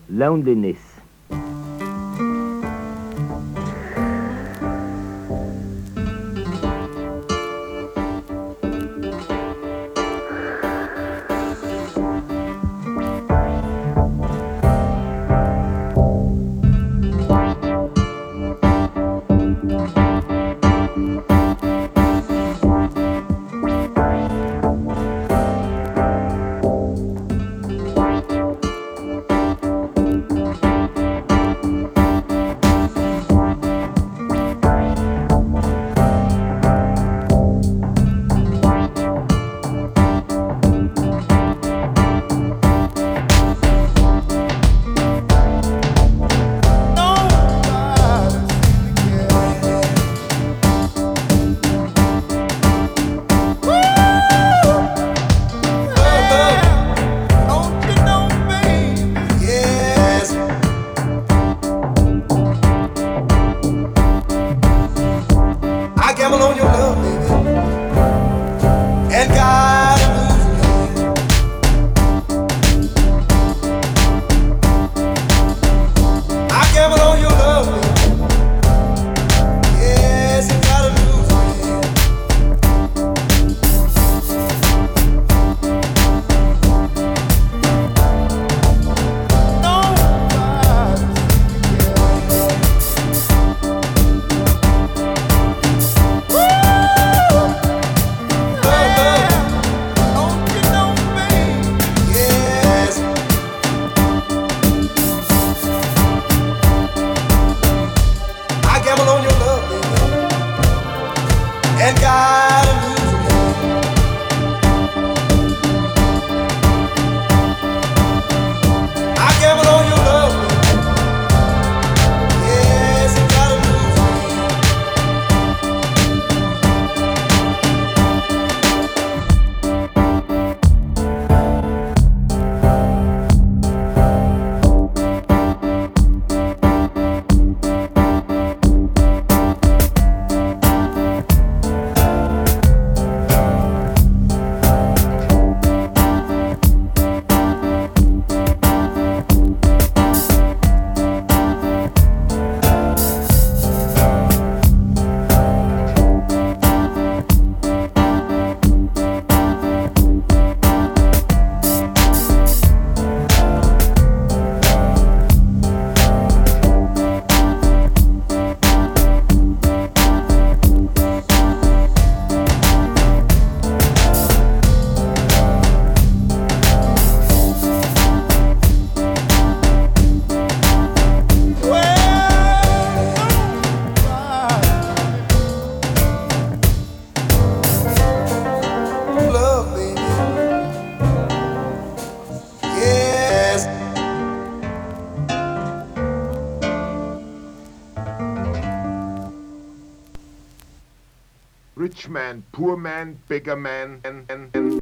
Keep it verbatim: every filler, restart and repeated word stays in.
Loneliness. Gamble on your love, baby, and God moves me. I gamble on your love, baby. Yes, and God moves on your love, baby, and God moves me. I gamble on your love, baby. Yes, and God moves love, baby. Yes. Rich man, poor man, beggar man, and, and, and